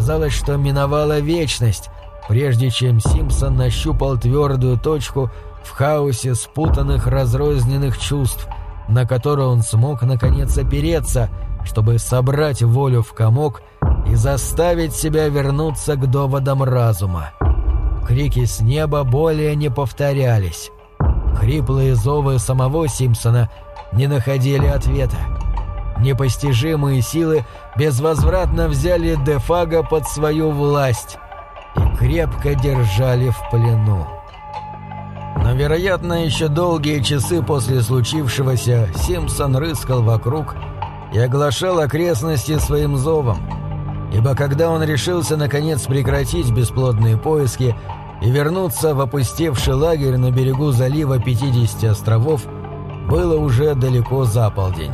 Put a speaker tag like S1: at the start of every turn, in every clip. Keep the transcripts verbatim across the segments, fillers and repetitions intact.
S1: Казалось, что миновала вечность, прежде чем Симпсон нащупал твердую точку в хаосе спутанных разрозненных чувств, на которую он смог наконец опереться, чтобы собрать волю в комок и заставить себя вернуться к доводам разума. Крики с неба более не повторялись. Хриплые зовы самого Симпсона не находили ответа. Непостижимые силы безвозвратно взяли Дефага под свою власть и крепко держали в плену. Но, вероятно, еще долгие часы после случившегося Симпсон рыскал вокруг и оглашал окрестности своим зовом, ибо когда он решился наконец прекратить бесплодные поиски и вернуться в опустевший лагерь на берегу залива пятидесяти островов, было уже далеко за полдень.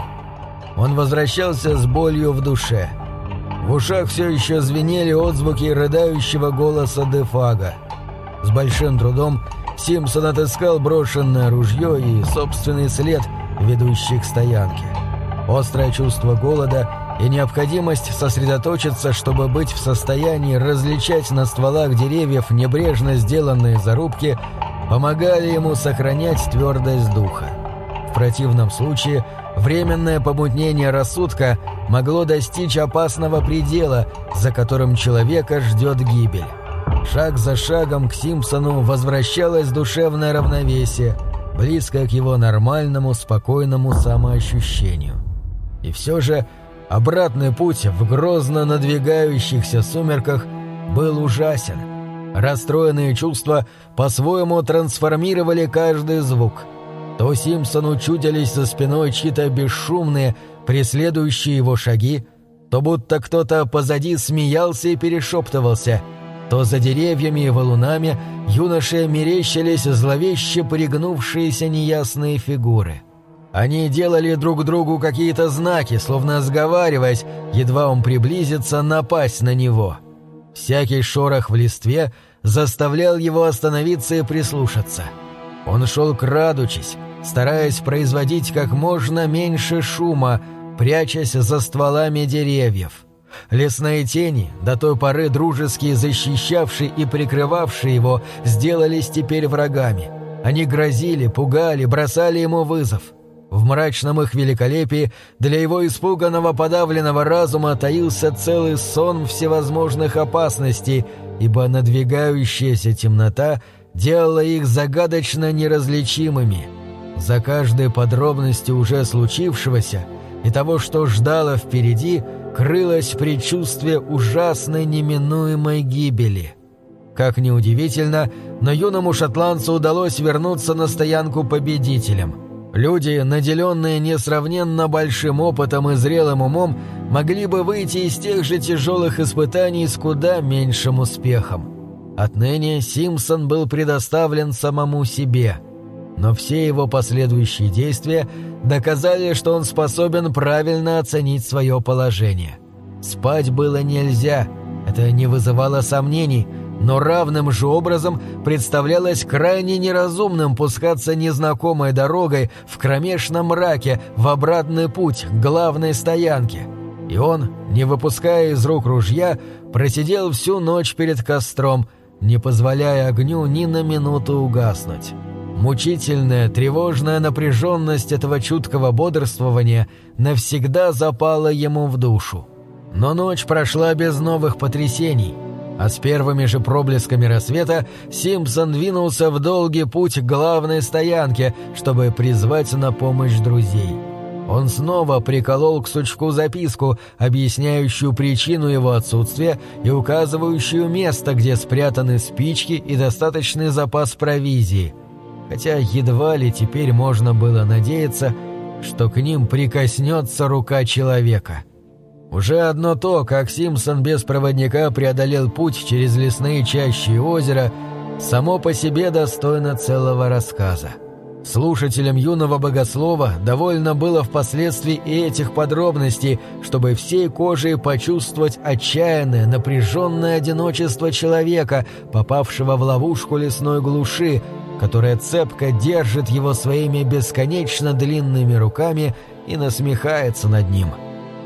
S1: Он возвращался с болью в душе. В ушах все еще звенели отзвуки рыдающего голоса Дефага. С большим трудом Симпсон отыскал брошенное ружье и собственный след, ведущий к стоянке. Острое чувство голода и необходимость сосредоточиться, чтобы быть в состоянии различать на стволах деревьев небрежно сделанные зарубки, помогали ему сохранять твердость духа. В противном случае временное помутнение рассудка могло достичь опасного предела, за которым человека ждет гибель. Шаг за шагом к Симпсону возвращалось душевное равновесие, близкое к его нормальному, спокойному самоощущению. И все же обратный путь в грозно надвигающихся сумерках был ужасен. Расстроенные чувства по-своему трансформировали каждый звук. То Симпсону чудились за спиной чьи-то бесшумные, преследующие его шаги, то будто кто-то позади смеялся и перешептывался, то за деревьями и валунами юноше мерещились зловеще пригнувшиеся неясные фигуры. Они делали друг другу какие-то знаки, словно сговариваясь, едва он приблизится, напасть на него. Всякий шорох в листве заставлял его остановиться и прислушаться. Он шел крадучись, стараясь производить как можно меньше шума, прячась за стволами деревьев. Лесные тени, до той поры дружески защищавшие и прикрывавшие его, сделались теперь врагами. Они грозили, пугали, бросали ему вызов. В мрачном их великолепии для его испуганного подавленного разума таился целый сон всевозможных опасностей, ибо надвигающаяся темнота делала их загадочно неразличимыми. За каждой подробностью уже случившегося и того, что ждало впереди, крылось предчувствие ужасной неминуемой гибели. Как ни удивительно, но юному шотландцу удалось вернуться на стоянку победителем. Люди, наделенные несравненно большим опытом и зрелым умом, могли бы выйти из тех же тяжелых испытаний с куда меньшим успехом. Отныне Симпсон был предоставлен самому себе, но все его последующие действия доказали, что он способен правильно оценить свое положение. Спать было нельзя, это не вызывало сомнений, но равным же образом представлялось крайне неразумным пускаться незнакомой дорогой в кромешном мраке в обратный путь к главной стоянке. И он, не выпуская из рук ружья, просидел всю ночь перед костром, не позволяя огню ни на минуту угаснуть. Мучительная, тревожная напряженность этого чуткого бодрствования навсегда запала ему в душу. Но ночь прошла без новых потрясений, а с первыми же проблесками рассвета Симпсон двинулся в долгий путь к главной стоянке, чтобы призвать на помощь друзей. Он снова приколол к сучку записку, объясняющую причину его отсутствия и указывающую место, где спрятаны спички и достаточный запас провизии, хотя едва ли теперь можно было надеяться, что к ним прикоснется рука человека. Уже одно то, как Симпсон без проводника преодолел путь через лесные чащи и озера, само по себе достойно целого рассказа. Слушателям юного богослова довольно было впоследствии и этих подробностей, чтобы всей кожей почувствовать отчаянное, напряженное одиночество человека, попавшего в ловушку лесной глуши, которая цепко держит его своими бесконечно длинными руками и насмехается над ним.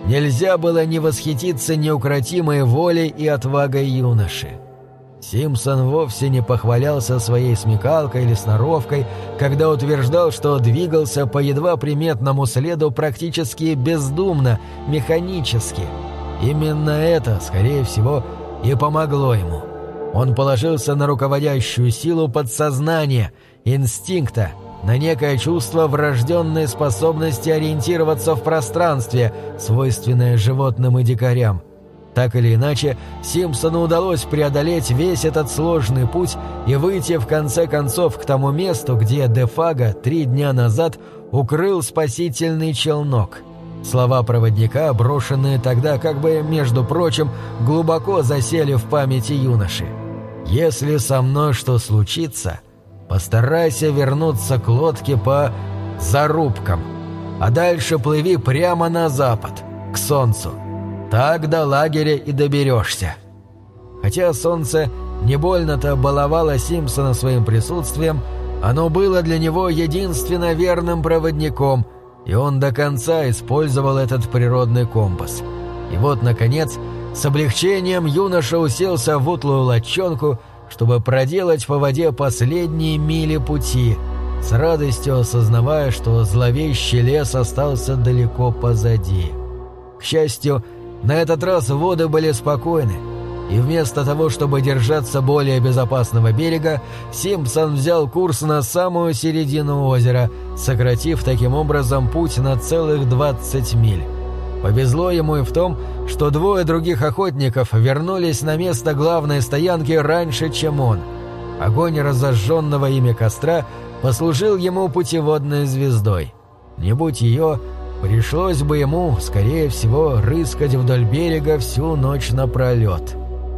S1: нельзя было не восхититься неукротимой волей и отвагой юноши. Симпсон вовсе не похвалялся своей смекалкой или сноровкой, когда утверждал, что двигался по едва приметному следу практически бездумно, механически. Именно это, скорее всего, и помогло ему. Он положился на руководящую силу подсознания, инстинкта, на некое чувство врожденной способности ориентироваться в пространстве, свойственное животным и дикарям. Так или иначе, Симпсону удалось преодолеть весь этот сложный путь и выйти в конце концов к тому месту, где Дефаго три дня назад укрыл спасительный челнок. Слова проводника, брошенные тогда как бы, между прочим, глубоко засели в памяти юноши. «Если со мной что случится, постарайся вернуться к лодке по зарубкам, а дальше плыви прямо на запад, к солнцу. Так до лагеря и доберешься». Хотя солнце не больно-то баловало Симпсона своим присутствием, оно было для него единственно верным проводником, и он до конца использовал этот природный компас. И вот, наконец, с облегчением юноша уселся в утлую лодчонку, чтобы проделать по воде последние мили пути, с радостью осознавая, что зловещий лес остался далеко позади. К счастью, на этот раз воды были спокойны, и вместо того, чтобы держаться более безопасного берега, Симпсон взял курс на самую середину озера, сократив таким образом путь на целых двадцать миль. Повезло ему и в том, что двое других охотников вернулись на место главной стоянки раньше, чем он. Огонь разожженного ими костра послужил ему путеводной звездой. Не будь ее, пришлось бы ему, скорее всего, рыскать вдоль берега всю ночь напролет.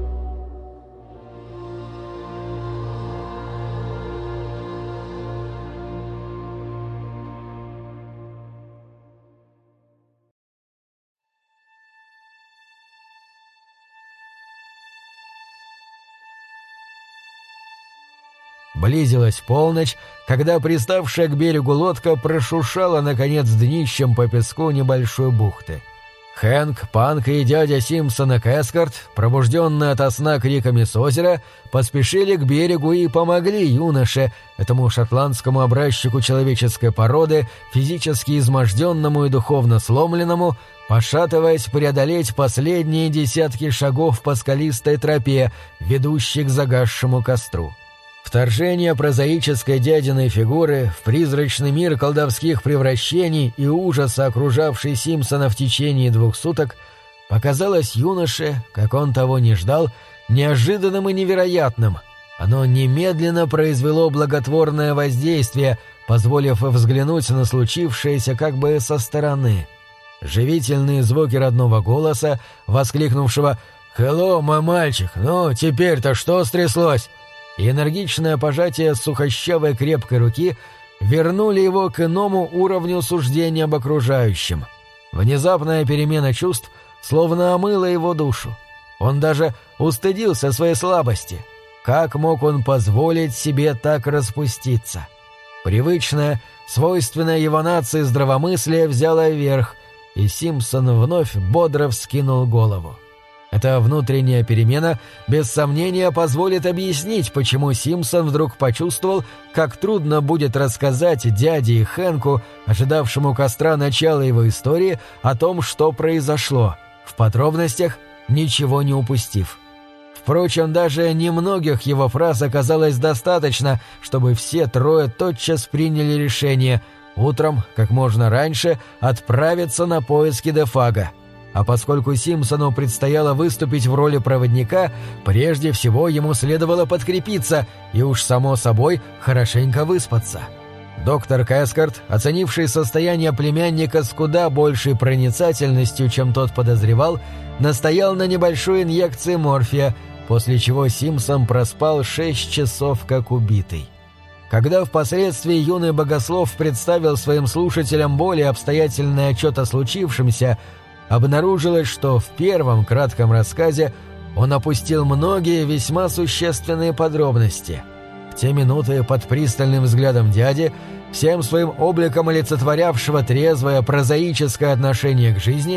S1: Близилась полночь, когда приставшая к берегу лодка прошуршала, наконец, днищем по песку небольшой бухты. Хэнк, Панк и дядя Симпсона Кэскарт, пробужденные ото сна криками с озера, поспешили к берегу и помогли юноше, этому шотландскому образчику человеческой породы, физически изможденному и духовно сломленному, пошатываясь, преодолеть последние десятки шагов по скалистой тропе, ведущей к загасшему костру. Вторжение прозаической дядиной фигуры в призрачный мир колдовских превращений и ужаса, окружавший Симпсона в течение двух суток, показалось юноше, как он того не ждал, неожиданным и невероятным. Оно немедленно произвело благотворное воздействие, позволив взглянуть на случившееся как бы со стороны. Живительные звуки родного голоса, воскликнувшего «Хелло, мой мальчик, ну теперь-то что стряслось?» и энергичное пожатие сухощавой крепкой руки вернули его к иному уровню суждения об окружающем. Внезапная перемена чувств словно омыла его душу. Он даже устыдился своей слабости. Как мог он позволить себе так распуститься? Привычное, свойственное его нации здравомыслие взяло верх, и Симпсон вновь бодро вскинул голову. Эта внутренняя перемена, без сомнения, позволит объяснить, почему Симпсон вдруг почувствовал, как трудно будет рассказать дяде и Хэнку, ожидавшему костра начала его истории, о том, что произошло, в подробностях ничего не упустив. Впрочем, даже немногих его фраз оказалось достаточно, чтобы все трое тотчас приняли решение утром, как можно раньше, отправиться на поиски Дефаго. А поскольку Симпсону предстояло выступить в роли проводника, прежде всего ему следовало подкрепиться и уж само собой хорошенько выспаться. Доктор Кэскарт, оценивший состояние племянника с куда большей проницательностью, чем тот подозревал, настоял на небольшой инъекции морфия, после чего Симпсон проспал шесть часов как убитый. Когда впоследствии юный богослов представил своим слушателям более обстоятельный отчет о случившемся, обнаружилось, что в первом кратком рассказе он опустил многие весьма существенные подробности. В те минуты под пристальным взглядом дяди, всем своим обликом олицетворявшего трезвое прозаическое отношение к жизни,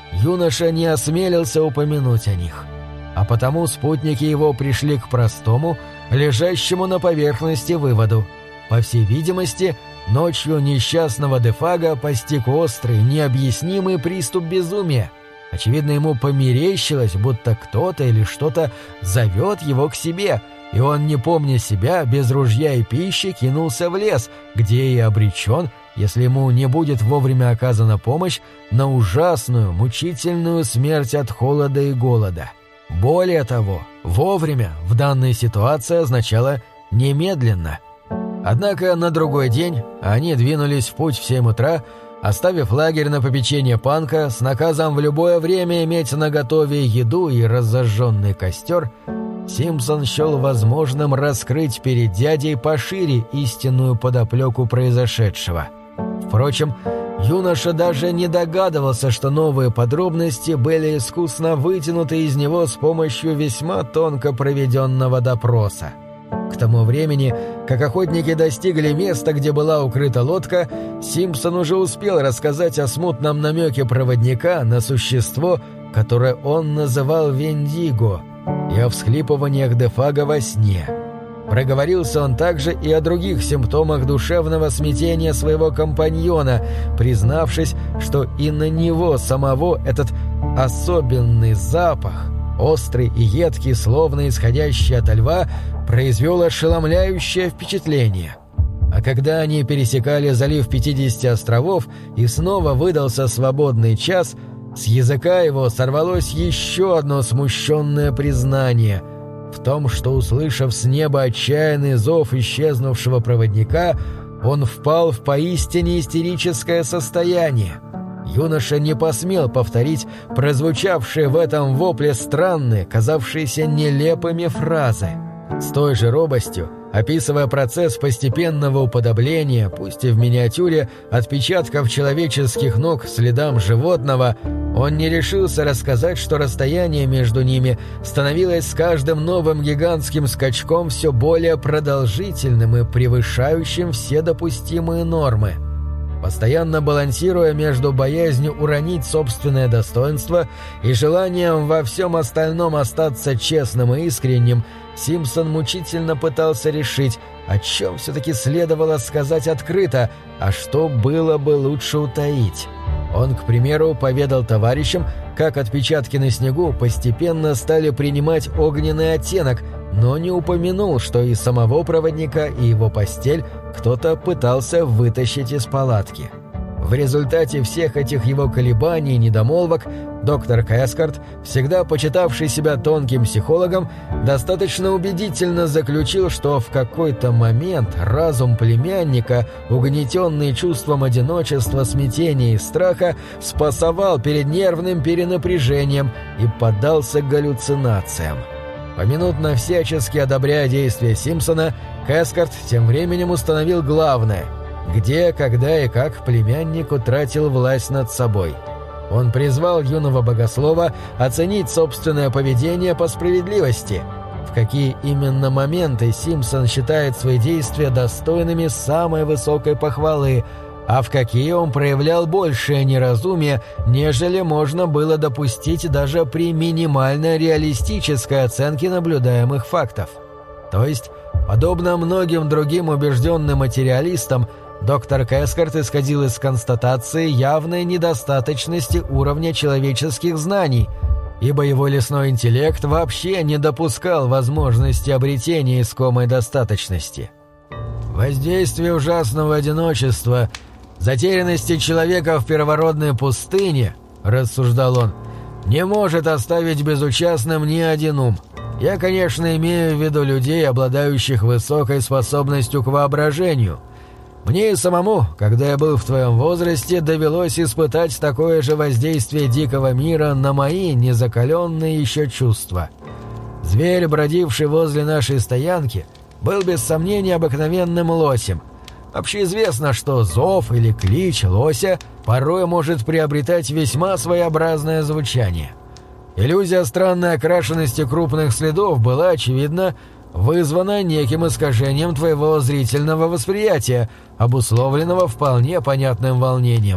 S1: юноша не осмелился упомянуть о них. А потому спутники его пришли к простому, лежащему на поверхности выводу. По всей видимости, ночью несчастного Дефага постиг острый, необъяснимый приступ безумия. Очевидно, ему померещилось, будто кто-то или что-то зовет его к себе, и он, не помня себя, без ружья и пищи кинулся в лес, где и обречен, если ему не будет вовремя оказана помощь, на ужасную, мучительную смерть от холода и голода. Более того, вовремя в данной ситуации означало «немедленно». Однако на другой день они двинулись в путь в семь утра, оставив лагерь на попечение Панка с наказом в любое время иметь наготове еду и разожженный костер. Симпсон счел возможным раскрыть перед дядей пошире истинную подоплеку произошедшего. Впрочем, юноша даже не догадывался, что новые подробности были искусно вытянуты из него с помощью весьма тонко проведенного допроса. К тому времени, как охотники достигли места, где была укрыта лодка, Симпсон уже успел рассказать о смутном намеке проводника на существо, которое он называл Вендиго, и о всхлипываниях Дефага во сне. Проговорился он также и о других симптомах душевного смятения своего компаньона, признавшись, что и на него самого этот особенный запах, острый и едкий, словно исходящий ото льва, произвел ошеломляющее впечатление. А когда они пересекали залив пятидесяти островов и снова выдался свободный час, с языка его сорвалось еще одно смущенное признание в том, что, услышав с неба отчаянный зов исчезнувшего проводника, он впал в поистине истерическое состояние. Юноша не посмел повторить прозвучавшие в этом вопле странные, казавшиеся нелепыми фразы. С той же робостью, описывая процесс постепенного уподобления, пусть и в миниатюре, отпечатков человеческих ног следам животного, он не решился рассказать, что расстояние между ними становилось с каждым новым гигантским скачком все более продолжительным и превышающим все допустимые нормы. Постоянно балансируя между боязнью уронить собственное достоинство и желанием во всем остальном остаться честным и искренним, Симпсон мучительно пытался решить, о чем все-таки следовало сказать открыто, а что было бы лучше утаить. Он, к примеру, поведал товарищам, как отпечатки на снегу постепенно стали принимать огненный оттенок, но не упомянул, что и самого проводника, и его постель кто-то пытался вытащить из палатки. В результате всех этих его колебаний и недомолвок доктор Кэскарт, всегда почитавший себя тонким психологом, достаточно убедительно заключил, что в какой-то момент разум племянника, угнетенный чувством одиночества, смятения и страха, спасовал перед нервным перенапряжением и поддался галлюцинациям. Поминутно всячески одобряя действия Симпсона, Кэскарт тем временем установил главное – где, когда и как племянник утратил власть над собой. Он призвал юного богослова оценить собственное поведение по справедливости, в какие именно моменты Симпсон считает свои действия достойными самой высокой похвалы, а в какие он проявлял большее неразумие, нежели можно было допустить даже при минимально реалистической оценке наблюдаемых фактов. То есть, подобно многим другим убежденным материалистам, доктор Кэскарт исходил из констатации явной недостаточности уровня человеческих знаний, ибо его лесной интеллект вообще не допускал возможности обретения искомой достаточности. Воздействие ужасного одиночества, затерянности человека в первородной пустыне, рассуждал он, не может оставить безучастным ни один ум. Я, конечно, имею в виду людей, обладающих высокой способностью к воображению. Мне и самому, когда я был в твоем возрасте, довелось испытать такое же воздействие дикого мира на мои незакаленные еще чувства. Зверь, бродивший возле нашей стоянки, был без сомнения обыкновенным лосем. Общеизвестно, что зов или клич лося порой может приобретать весьма своеобразное звучание. Иллюзия странной окрашенности крупных следов была, очевидно, вызвана неким искажением твоего зрительного восприятия, обусловленного вполне понятным волнением.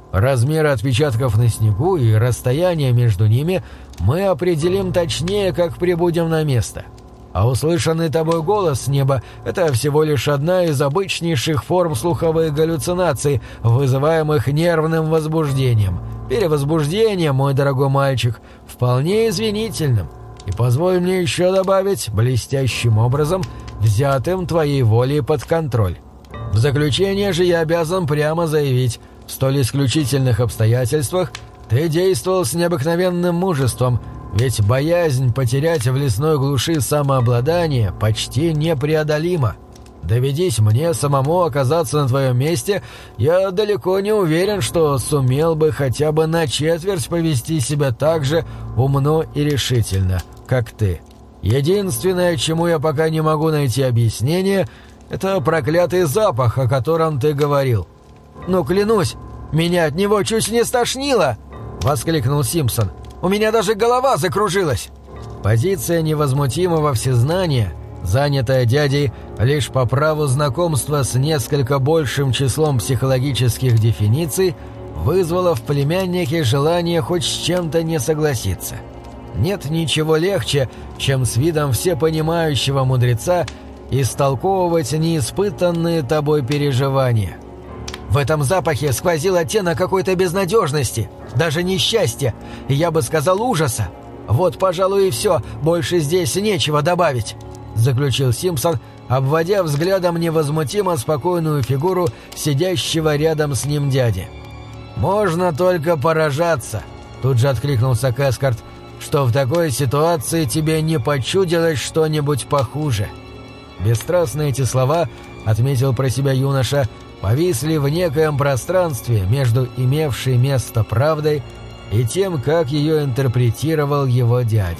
S1: Размеры отпечатков на снегу и расстояние между ними мы определим точнее, как прибудем на место. А услышанный тобой голос с неба – это всего лишь одна из обычнейших форм слуховых галлюцинаций, вызываемых нервным возбуждением. Перевозбуждение, мой дорогой мальчик, вполне извинительным. И позволь мне еще добавить, блестящим образом, взятым твоей волей под контроль. В заключение же я обязан прямо заявить, в столь исключительных обстоятельствах ты действовал с необыкновенным мужеством, ведь боязнь потерять в лесной глуши самообладание почти непреодолима. Доведись мне самому оказаться на твоем месте, я далеко не уверен, что сумел бы хотя бы на четверть повести себя так же умно и решительно, как ты. Единственное, чему я пока не могу найти объяснение, это проклятый запах, о котором ты говорил. «Ну, клянусь, меня от него чуть не стошнило!» — воскликнул Симпсон. «У меня даже голова закружилась!» Позиция невозмутимого всезнания, занятая дядей лишь по праву знакомства с несколько большим числом психологических дефиниций, вызвала в племяннике желание хоть с чем-то не согласиться. Нет ничего легче, чем с видом всепонимающего мудреца истолковывать неиспытанные тобой переживания. В этом запахе сквозил оттенок какой-то безнадежности, даже несчастья, и я бы сказал ужаса. Вот, пожалуй, и все, больше здесь нечего добавить, заключил Симпсон, обводя взглядом невозмутимо спокойную фигуру сидящего рядом с ним дяди. «Можно только поражаться», — тут же откликнулся Кэскарт, «что в такой ситуации тебе не почудилось что-нибудь похуже». Бесстрастно эти слова, отметил про себя юноша, повисли в некоем пространстве между имевшей место правдой и тем, как ее интерпретировал его дядя.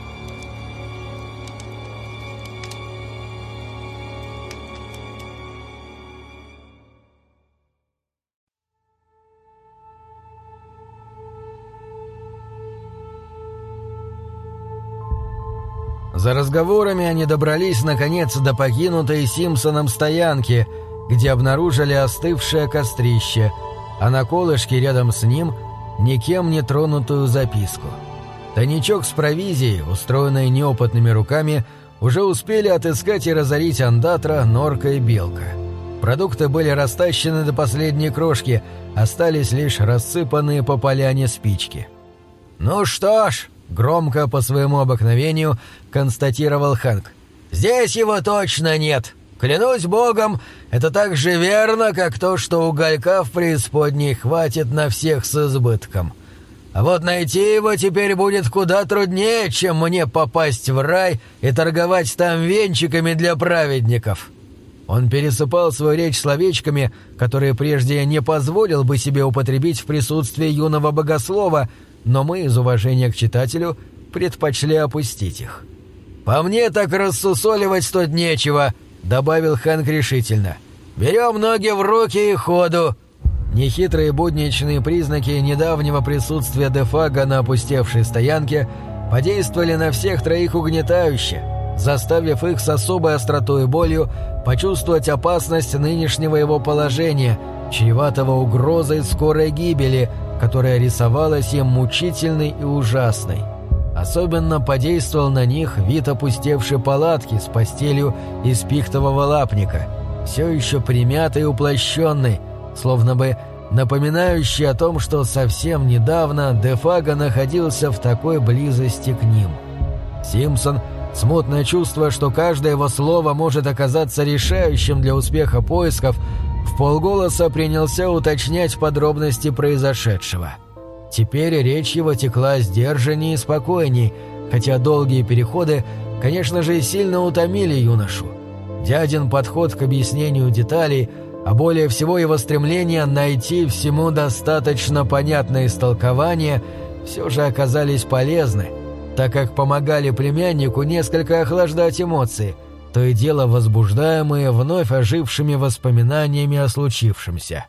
S1: За разговорами они добрались, наконец, до покинутой Симпсоном стоянки, где обнаружили остывшее кострище, а на колышке рядом с ним никем не тронутую записку. Тайничок с провизией, устроенной неопытными руками, уже успели отыскать и разорить Ондатра, Норка и Белка. Продукты были растащены до последней крошки, остались лишь рассыпанные по поляне спички. «Ну что ж», — громко по своему обыкновению констатировал Хэнк, «здесь его точно нет. Клянусь богом, это так же верно, как то, что уголька в преисподней хватит на всех с избытком. А вот найти его теперь будет куда труднее, чем мне попасть в рай и торговать там венчиками для праведников». Он пересыпал свою речь словечками, которые прежде не позволил бы себе употребить в присутствии юного богослова, но мы из уважения к читателю предпочли опустить их. «По мне так рассусоливать тут нечего», — добавил Хэнк решительно. «Берем ноги в руки и ходу». Нехитрые будничные признаки недавнего присутствия Дефага на опустевшей стоянке подействовали на всех троих угнетающе, заставив их с особой остротой и болью почувствовать опасность нынешнего его положения, чреватого угрозой скорой гибели, которая рисовалась им мучительной и ужасной. Особенно подействовал на них вид опустевшей палатки с постелью из пихтового лапника, все еще примятой и уплощенной, словно бы напоминающий о том, что совсем недавно Дефага находился в такой близости к ним. Симпсон, смутное чувство, что каждое его слово может оказаться решающим для успеха поисков, вполголоса принялся уточнять подробности произошедшего. Теперь речь его текла сдержаннее и спокойней, хотя долгие переходы, конечно же, сильно утомили юношу. Дядин подход к объяснению деталей, а более всего его стремление найти всему достаточно понятное истолкование, все же оказались полезны, так как помогали племяннику несколько охлаждать эмоции, то и дело возбуждаемые вновь ожившими воспоминаниями о случившемся.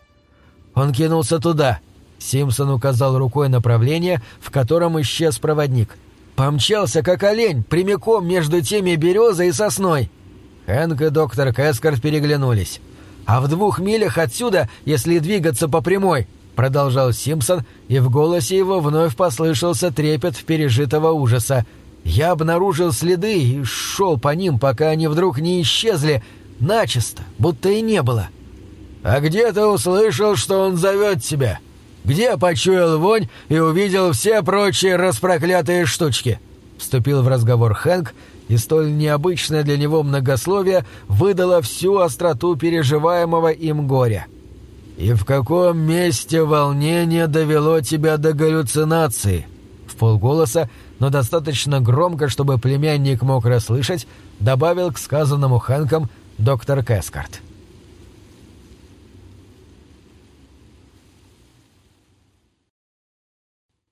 S1: Он кинулся туда. Симпсон указал рукой направление, в котором исчез проводник. Помчался, как олень, прямиком между теми березой и сосной. Хэнк и доктор Кэскарт переглянулись. «А в двух милях отсюда, если двигаться по прямой, продолжал Симпсон, и в голосе его вновь послышался трепет пережитого ужаса. «Я обнаружил следы и шел по ним, пока они вдруг не исчезли начисто, будто и не было». «А где ты услышал, что он зовет тебя? Где почуял вонь и увидел все прочие распроклятые штучки?» Вступил в разговор Хэнк, и столь необычное для него многословие выдало всю остроту переживаемого им горя. «И в каком месте волнение довело тебя до галлюцинации?» Вполголоса, но достаточно громко, чтобы племянник мог расслышать, добавил к сказанному Хэнком доктор Кэскарт.